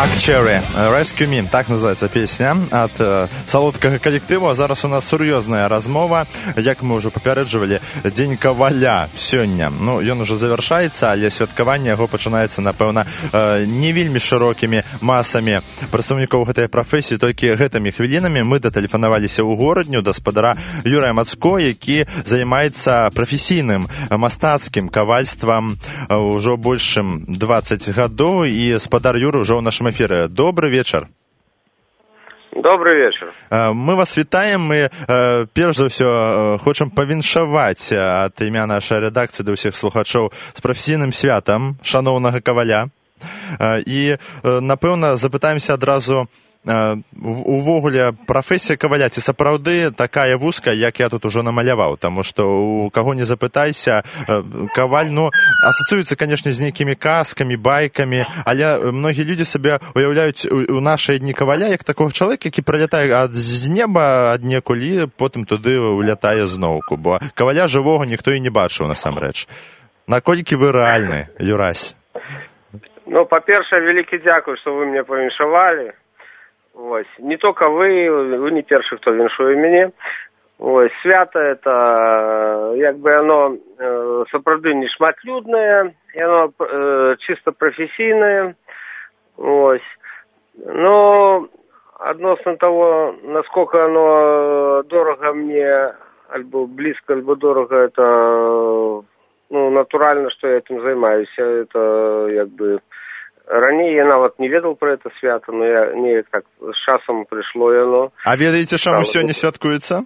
Black Cherry, Rescue Me, так называется песня ад салодкага калектыву. А зараз у нас сур'ёзная размова. Як мы ўжо папярэджвалі, дзень каваля сёння. Ну, ён ужо завяршаецца, але святкаванне яго пачынаецца, напэўна, не вельмі шырокімі масамі прадстаўнікоў гэтай прафесіі. Толькі гэтымі хвілінамі мы датэлефанаваліся ў горадню да спадара Юрая Мацко, які займаецца прафесійным мастацкім кавальствам ўжо большым 20 гадоў. І спадар Юры ўжо ў нашым эфіры. Добрый вечар. Добрый вечар. Мы вас вітаем. Мы, перш за ўсё, хочам павіншаваць ад імя нашай рэдакцыі да ўсіх слухачоў з прафесійным святам шаноўнага каваля. І, напэўна, запытаемся адразу, увогуле, прафесія каваля ці сапраўды такая вузкая, як я тут ужо намаляваў? Таму што у каго не запытайся, каваль, ну, асацыюецца, канешне, з нейкімі казкамі, байкамі, але многія людзі сабе уяўляюць у нашыя дні каваля як такога чалавека, які прылятае з неба аднекуль і потым туды улятае зноўку, бо каваля жывога ніхто і не бачыў насамрэч. Наколькі вы рэальны, Юрась? Ну, па-першае, вялікі дзякуй, што вы мне павіншавалі. Ось. Не только вы не першы, хто віншуе мяне. Ось. Свята это, як бы оно сапраўды не шматлюднае, і оно чисто професійнае. Ось. Но адносно того, насколько оно дорого мне, альбо близко, альбо дорого, это, ну, натурально, что я этим займаюсь. Это, як бы, раней я нават не ведаў пра гэта свята, но я неяк так з часам прыйшло яно. А ведаеце, чаму сёння святкуецца?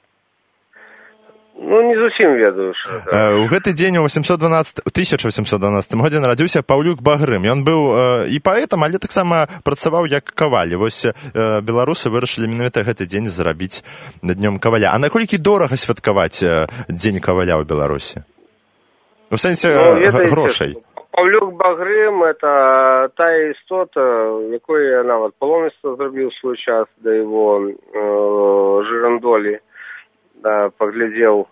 Ну, не зусім ведаю. У гэты дзень у 1812 годзе нарадзіўся Паўлюк Багрым. Ён быў і паэтам, але таксама працаваў як каваль. Вось беларусы вырашылі менавіта гэты дзень зрабіць днём каваля. А наколькі дорага святкаваць дзень каваля ў Беларусі? У сэнсе грошай. Паўлюк Багрым – это тая істота, якой я нават паломніцтва зрабіў свой час да его жырандолі, да, поглядел.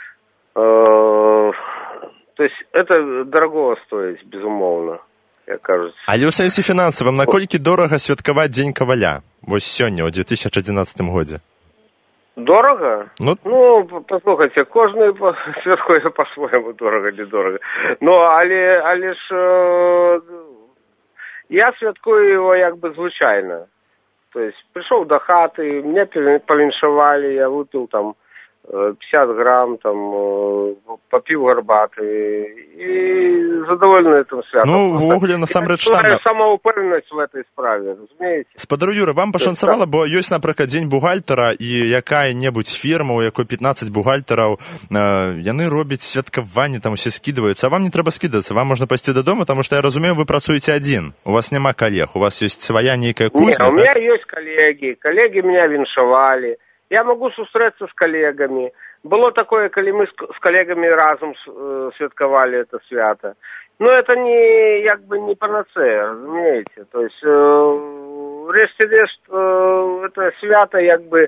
То есть это дорого стоит, безумоўна, як кажуць. Але ў сэнсе фінансавым, наколькі дорага святкаваць дзень каваля? Вось сёння, ў 2011 годзе. Дорого? Ну, послухайте, кожны святкуе по-своему, дорого или дорого. Но, але ж я святкую его як бы звычайно. То есть пришел до хаты, меня повіншавали, я выпил там 50 грамм, там, попил гарбаты и задоволены этим святом. Ну, ввогуле, насамрэч, танна. Самоупэўненасць в этой справе, разумеете? Спадару Юра, вам пашанцавала, бо ёсць, напрыклад, дзень бухгалтара, і якая-небудзь фірма, у якой 15 бухгалтараў, яны робяць святкаванне, там усе скідваюцца, а вам не трэба скідацца, вам можна пайсці дадому, таму што, я разумею, вы працуеце адзін, у вас няма калег, у вас ёсць свая нейкая кузня. Не, у меня есть коллеги меня віншавали. Я могу сустрэцца с коллегами. Было такое, калі мы с коллегами разом святкавали это свято. Но это не, як бы, не панацея, разумеете. То есть, решт, это свято, як бы,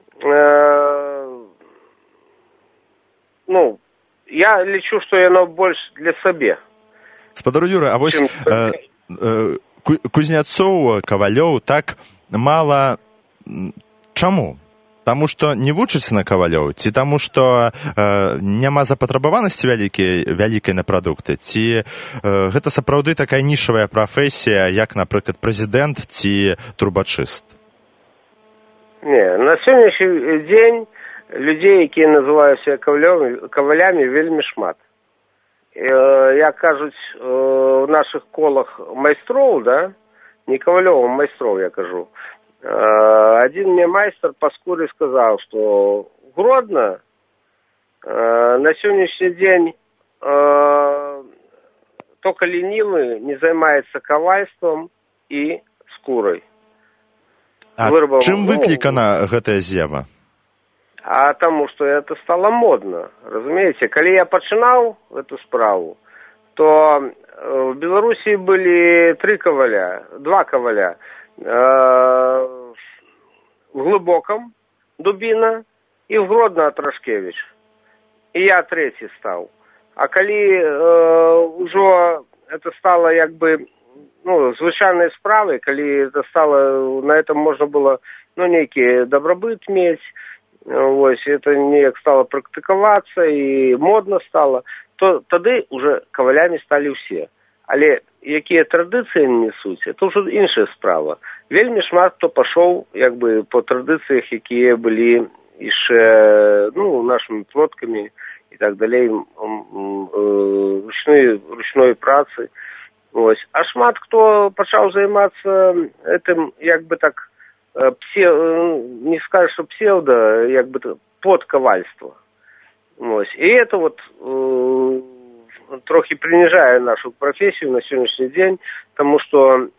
ну, я лічу, что яно больше для сабе. Спадару Юра, а вось кузнецоў, кавалёў так мала. Чаму? Таму што не вучыцца на кавалёў, ці таму што няма запатрабаванасці вялікай на прадукты, ці гэта сапраўды такая нішавая прафесія, як, напрыклад, прэзідэнт ці трубачыст? Не, на сённяшні дзень людзей, якія называюцца кавалямі, вельмі шмат. Як кажуць у нашых колах майстроў, да, не кавалёў, а майстроў, я кажу. Один мне майстер по скуре сказал, что Гродно на сегодняшний день только ленивый не занимается ковальством и скурой. А чым выклікана гэтая з'ява? А тому, что это стало модно. Разумеете, когда я пачынаў эту справу, то в Беларуси были два коваля. В Глубоком Дубина и в Гродно Трошкевич. И я третий стал. А коли уже это стало, як бы, звычайнай справай, калі это стала, на этом можна было, нейкі дабрабыт мець, вось, это неяк стала практыкавацца і модна стала, то тады уже кавалямі сталі ўсе. Але якія традыцыі несуць, это ўжо іншая справа. Вельмі шмат хто пашоў, по традыцыях, якія былі яшчэ, нашымі продкамі і так далей, ручной працы. Ось. А шмат хто пачаў займацца этим, не скажешь, что псевдо, подкавальство. Ось. И это трохи принижает нашу профессию на сегодняшний день, потому что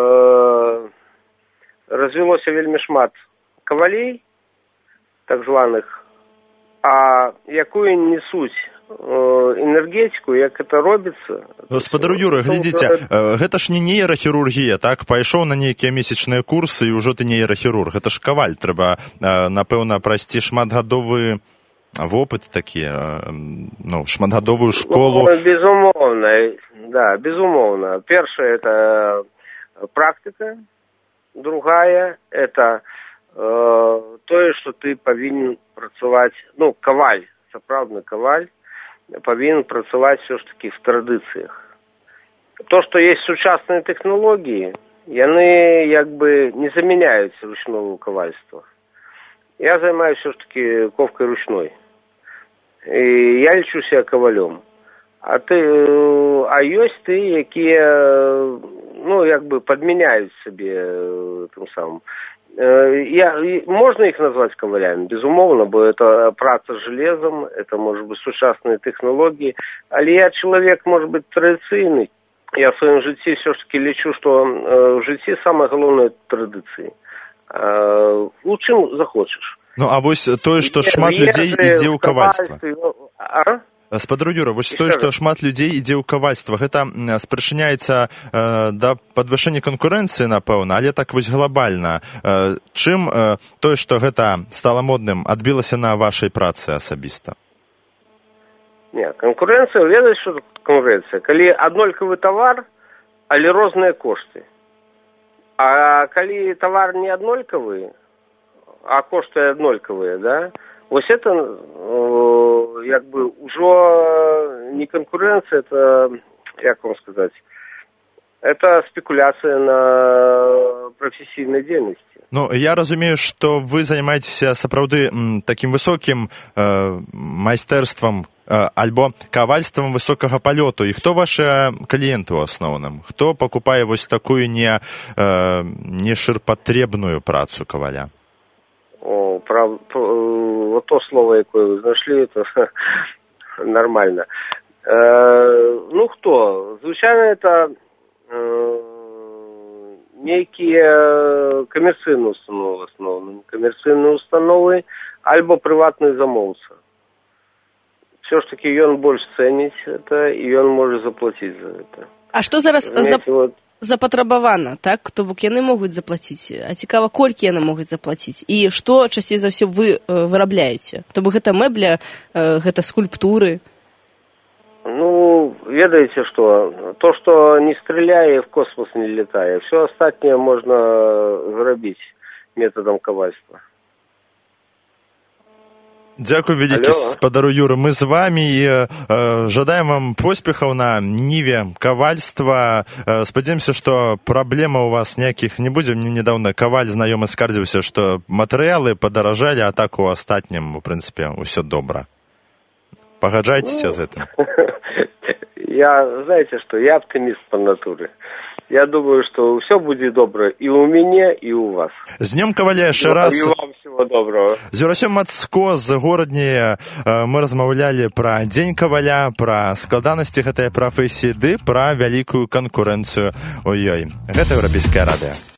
развелося вельмі шмат кавалей, так званых, а якую несуць энергетику, як это робіцца. Спадар Юра, глядзіце, гэта ж не нейрахірургія, так? Пайшоў на нейкія месячныя курсы, і ўжо ты нейрахірург. Гэта ж каваль, трэба, напэўна, прайсці шматгадовы вопыт такі, шматгадовую школу. Безумоўна. Першая – это практика, другая – это тое, што ты павінен працаваць, каваль, сапраўдны каваль, павінен працаваць все ж таки в традыцыях. То, што есть сучасныя тэхналогіі, яны не заменяюць ручного кавальства. Я займаюсь все ж таки ковкой ручной. І я лічу себя кавалём. А ёсць ты, якія, падмяняюць сабе тым самым. Можно их назвать ковалями, безумовно, бо это праца с железом, это, может быть, сучасные технологии, але я человек, может быть, традиционный. Я в своем житті все-таки лечу, что в житті самое главное – традиции. Чым захочешь. А вось тое, што шмат людзей ідзе ў кавальства. Спадар Юра, вось тое, што шмат людзей ідзе ў кавальства, гэта спрычыняецца да падвышэння канкурэнцыі, напэўна, але так вось глобальна. Чым тое, што гэта стала модным, адбілася на вашай працы асабіста? Не, канкурэнцыя, ведаеш, што канкурэнцыя? Калі аднолькавы тавар, але розныя кошты. А калі тавар не аднолькавы, а кошты аднолькавыя, да? Вось это ўжо не канкурэнцыя, это, як вам сказаць, это спекуляция на професійнай дзейнасці. Я разумею, што вы займаецеся сапраўды такім высокім майстэрствам альбо кавальствам высокага палёту. І хто вашы кліенты ў асноўным? Хто пакупае вось такую не ширпотребную працу каваля? Вот то слово, якое вы знайшлі, это нормально. Хто? Звычайна, это нейкія камерцыйныя установы, в основном. Камерцыйныя установы, альбо прыватны замоўца. Все ж таки ён больш цэніць это, і ён можа заплаціць за это. А што зараз запатрабавана, так? То бок яны могуць заплаціць. А цікава, колькі яны могуць заплаціць? І што часцей за ўсё вы вырабляеце? То бок гэта мэбля, гэта скульптуры? Ведаеце што? То, што не стреляе, в космос не летае. Все астатняе можна зрабіць методам кавальства. Дзякуй вялікі, спадару Юры. Мы з вамі і жадаем вам поспехаў на ніве кавальства. Спадзяемся, што праблема ў вас ніякіх не будзе. Мне недавно каваль знаёмы скардзіўся, што матэрыялы падаражалі, а так у астатнім, у прынцыпе, ўсё добра. Пагаджайцеся з гэтым. Знаете что, я оптимист по натуре. Я думаю, что все будет добро и у меня, и у вас. З днём каваля яшчэ раз. І вам всего доброго. З Юрасём Мацко з Горадні мы размаўлялі пра дзень каваля, пра складанасці гэтай прафесіі, ды пра вялікую канкурэнцыю у ёй. Гэта Еўрапейскае радыё.